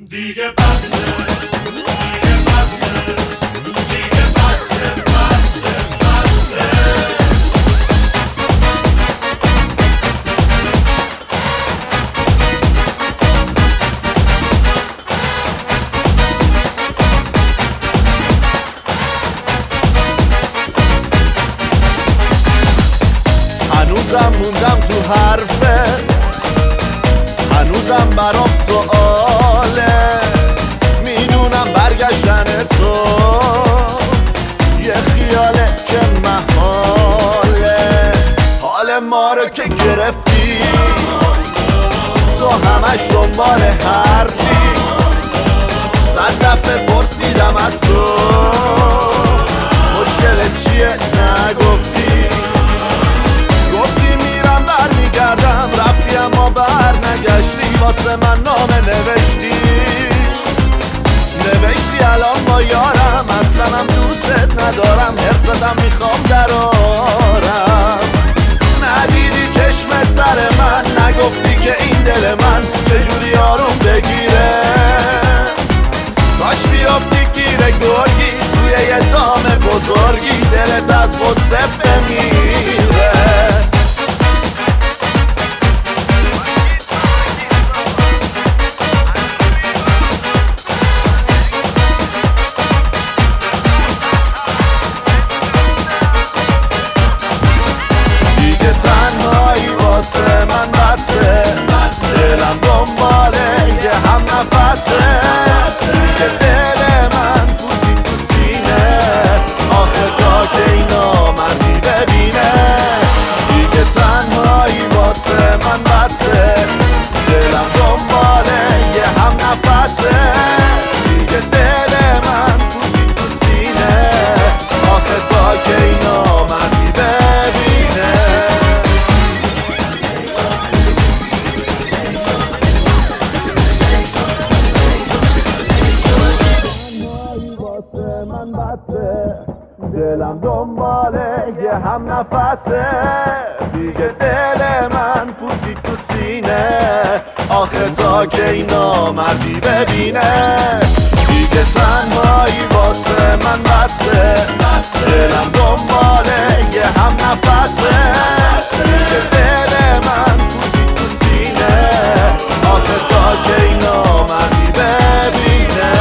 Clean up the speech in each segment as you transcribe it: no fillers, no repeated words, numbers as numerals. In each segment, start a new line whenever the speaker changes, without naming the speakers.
دیگه بسه دیگه بسه دیگه بسه بسه بسه
هنوزم موندم تو حرفت، هنوزم برام سؤاله، میدونم برگشتن تو یه خیاله که محاله. حال ما رو که گرفتی تو همش دنبال حرفی، 100 دفعه پرسیدم از تو مشکلت چیه نگفتی، گفتی میرم برمیگردم، رفتی اما بر نگشتی، واسه من نامه نوشتی الان با یارم، اصلا هم دوستت ندارم، حرستم میخوام درارم. ندیدی چشمت تر من، نگفتی که این دل من چجوری آروم بگیره، کاش بیافتی گیره گرگی توی یه دام بزرگی، دلت از غصه بمیره. واسه من بسه، دلم دنباله یه هم نفسه، دیگه دل من پوزید تو سینه، آخه تا که اینا مردی ببینه، دیگه تنهایی واسه من بسه، دلم دنباله یه هم نفسه، دیگه دل من پوزید تو سینه، آخه تا که اینا مردی ببینه. من بسه، دلم دنباله یه هم نفسه، دیگه دل من پوزید تو سینه، آخه تا که اینا مردی ببینه، دیگه تنهایی واسه من بسه، دلم دنباله یه هم نفسه، دیگه دل من پوزید تو سینه، آخه تا که اینا مردی ببینه.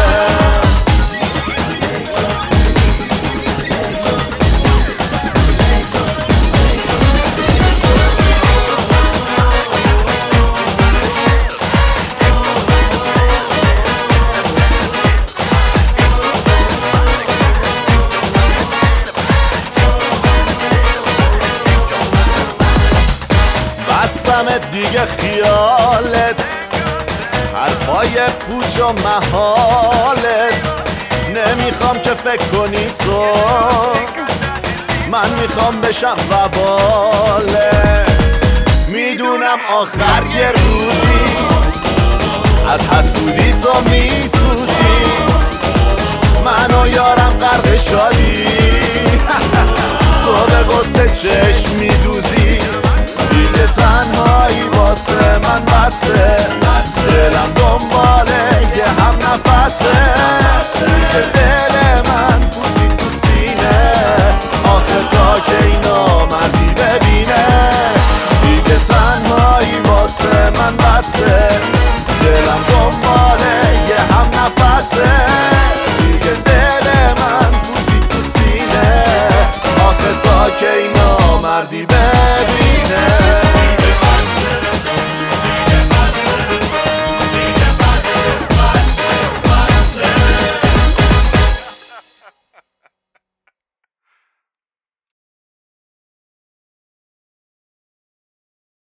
بستمت دیگه خیالت، حرفای پوچ و محالت، نمیخوام که فکر کنی تو، من میخوام بشم وبالت، میدونم آخر یه روزی از حسودی تو میسوزی، من و یارم غرق شادی تو به غصه چشم میدوزی، دیگه تنهایی واسه من بسه، دلم دنباله یه هم نفسه، دیگه دل من پوزید تو سینه، آخه تا که اینا مردی ببینه، دیگه تنهایی واسه من بسه، دلم دنباله یه هم نفسه، دیگه دل من پوزید تو سینه، آخه تا که اینا مردی